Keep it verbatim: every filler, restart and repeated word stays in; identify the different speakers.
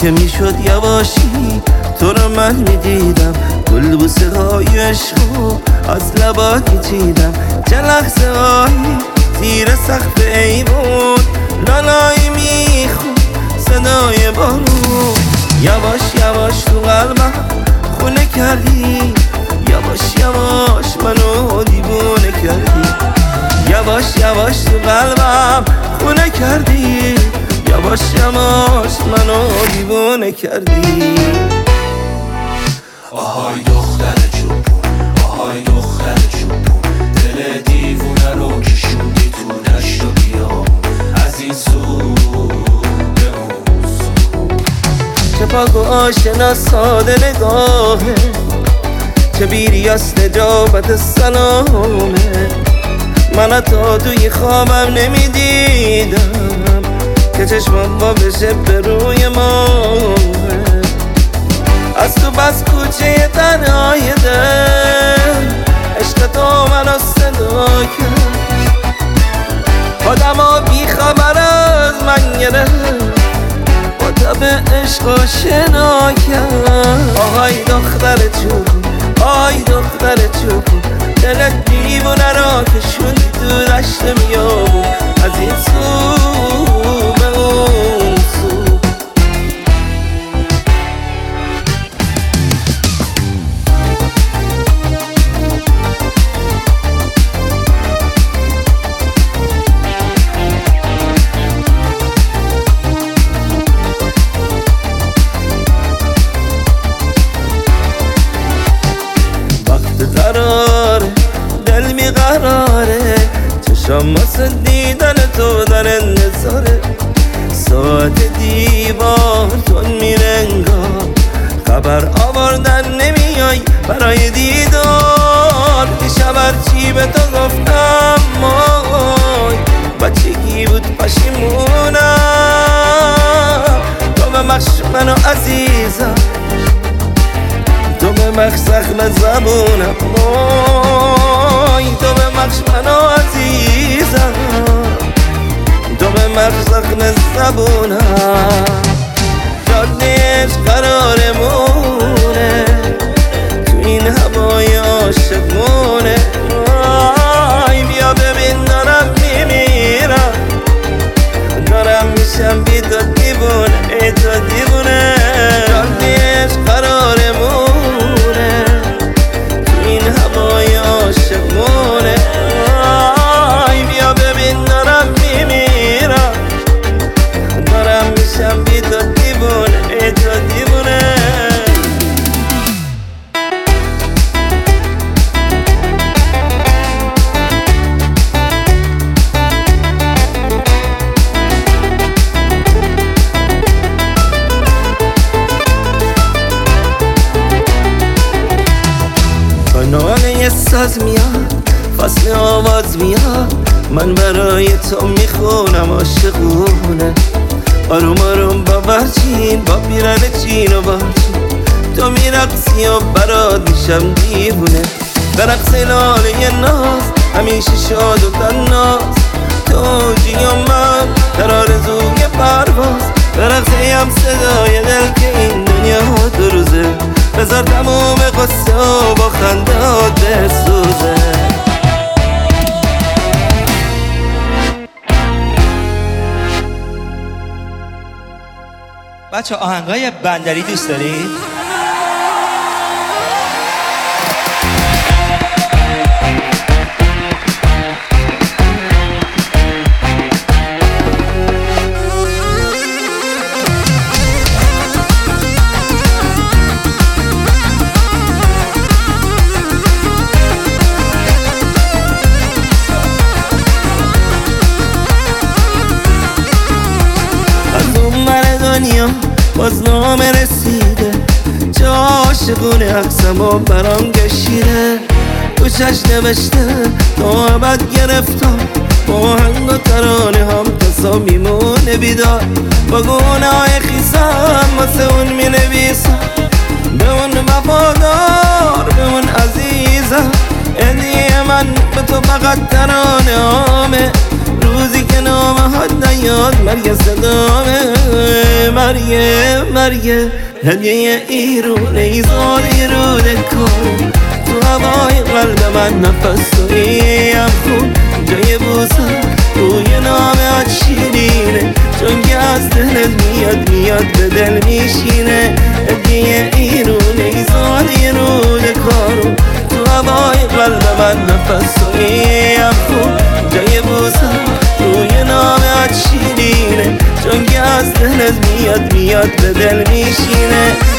Speaker 1: که میشد یواشی تو رو من میدیدم، گل بوسه های عشقو از لبات میچیدم. چه لحظه هایی زیر سقف ایوون لالایی میخون صدای بارون. یواش یواش تو قلبم خونه کردی، یواش یواش منو دیوونه کردی. یواش یواش تو قلبم خونه کردی، یواش یواش منو دیوونه کردی.
Speaker 2: آهای دختر چوبون، آهای دختر چوبون، دل دیوونه رو کشوندی تو دشت و بیابون، از این سو به اون سو.
Speaker 1: چه پاک و آشنا ساده نگاهه، چه بیری از نجابت سلامه. من تا توی خوابم نمیدیدم که چشمم با بشه به روی ماه. از تو بس کوچه تنهای دل عشق تو منو صدا کرد، آدم ها بی خبر از من گرفت، با تب عشق آشنا کرد. آهای دختر چوبون، آهای دختر چوبون، دلت دیوونه را کشوندی تو دشت میابون، از این سو به اون سو. وقت قراره دل میقراره، چشم واسه دیدن تو در انتظاره. ساعت دیوار تون میره انگار، خبر آوردن نمیای برای دیدار. دیشب هرچی به تو گفتم مای بچگی بود پشیمونم. تو به مخش منو عزیزم، تو به مخش زخم زبونم. وای تو به مخش منو عزیزم، تو به مخش زخم زبونم. جادهش قرارمونه تو این هوای عاشقونه. وای بیا ببین دارم میمیرم، دارم میشم بی تو دیوونه، ای تو دیوونه. جادهش قرارمونه تو این هوای عاشقونه. وای بیا ببین دارم میمیرم، دارم میشم بی تو دیوونه، ای تو دیوونه. ناله ساز میاد، فصل آواز میاد، من برای تو میخونم عاشقونه. آروم آروم با برچین، با پیرن چین و باچین، تو میرقصی و برات میشم دیوونه. به رقص لاله ناز همیشه شاد و تناز، تو جی و من در آرزوی پرواز. به رقصه هم صدای دل که این دنیا دو روزه، بذار تموم قصه و با خندهات بسوزه.
Speaker 3: بچه آهنگای بندری دوست دارید؟
Speaker 1: باز نامه رسیده، چه عاشقونه عکسم و برام کشیده. تو چش نوشته تا ابد گرفتم، با هنگ و ترانه هم تصا میمونه بیدار. با گونه های خیسم واسه اون می نویسم، به اون وفادار، به اون عزیزم. هدیه من به تو فقط ترانه هامه، رو روزی که نامهات نیاد مرگ صدامه مرگه مرگه هدیه ایرونه ایزاری رو دکار تو هوای قلب من نفس تویم خون جای بوسه روی نامهات شیرینه چون که از دلت میاد میاد به دل میشینه هدیه ایرونه ایزاری رو دکارو تو هوای قلب من نفس تویم خون جای بوسه روی نامهات شیرینه چون که از دلت میاد میاد به دل میشینه